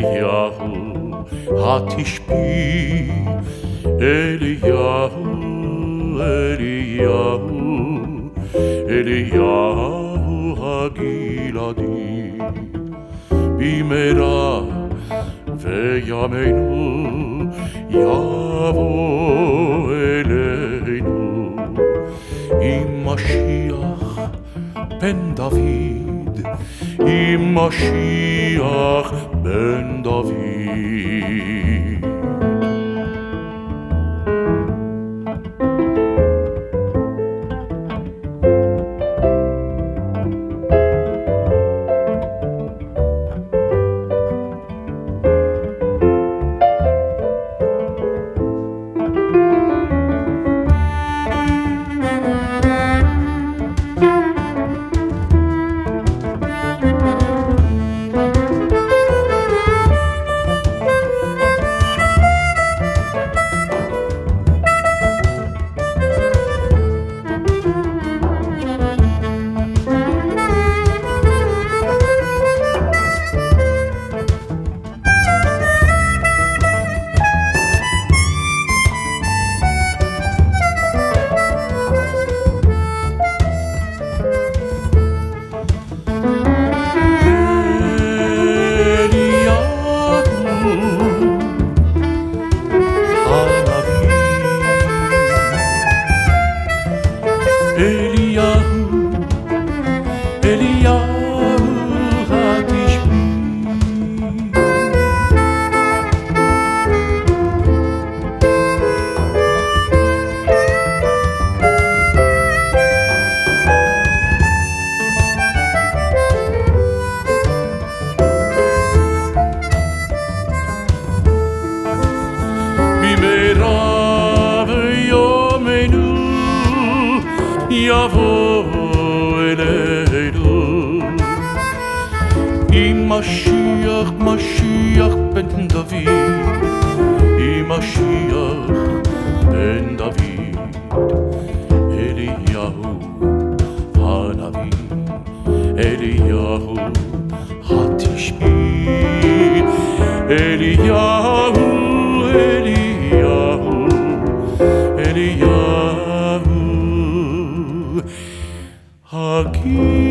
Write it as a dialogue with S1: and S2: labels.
S1: אליהו התשבי, אליהו, אליהו, אליהו הגלעדי, במהרה וימינו יבוא אלינו עם משיח בן דוד, עם משיח בן דוד. יבוא אלינו עם משיח, משיח בן דוד, עם משיח בן דוד, אליהו הנביא, אליהו התשבי, אליהו, אליהו, אליהו הגלעדי.